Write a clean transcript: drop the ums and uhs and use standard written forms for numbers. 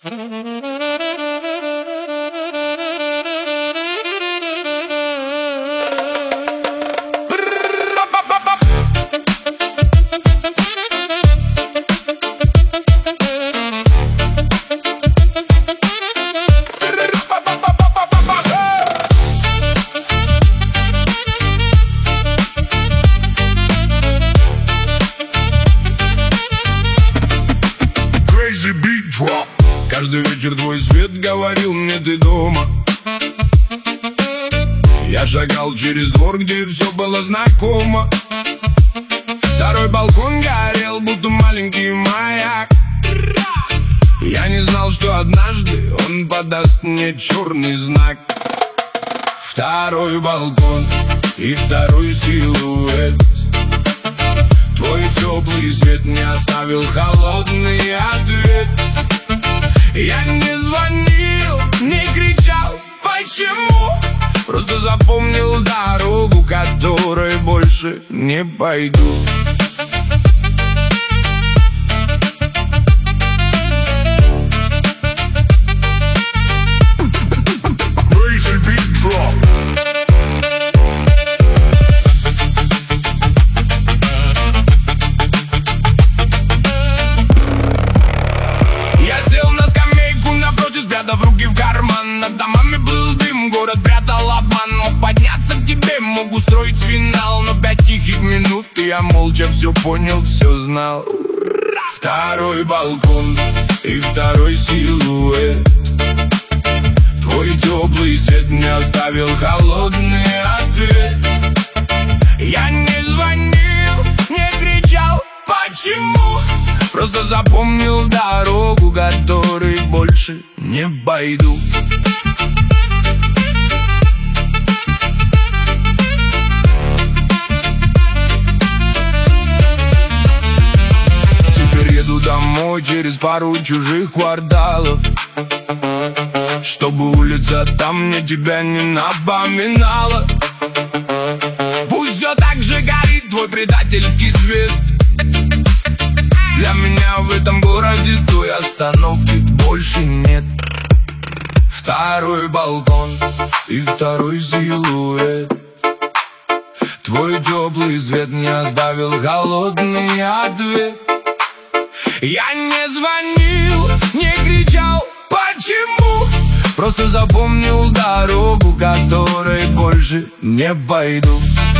Каждый вечер твой свет говорил мне: ты дома. Я шагал через двор, где все было знакомо. Второй балкон горел, будто маленький маяк. Я не знал, что однажды он подаст мне черный знак. Второй балкон и второй силуэт. Твой теплый свет не оставил холодный ответ. Я не звонил, не кричал, почему? Просто запомнил дорогу, которой больше не пойду. В руки в карман, над домами был дым, город прятал обман. Мог подняться к тебе, мог устроить финал, но 5 тихих минут, и я молча все понял, все знал. Второй балкон и второй силуэт. Твой теплый свет не оставил холодный ответ. Я не звонил, не кричал, почему? Просто запомнил дорогу, которой больше не пойду. Теперь еду домой через пару чужих кварталов, чтобы улица там мне тебя не напоминала. Пусть все так же горит твой предательский свет. Для меня в этом городе той остановки больше нет. Второй балкон и второй силуэт. Твой теплый свет не оставил холодный ответ. Я не звонил, не кричал, почему? Просто запомнил дорогу, которой больше не пойду.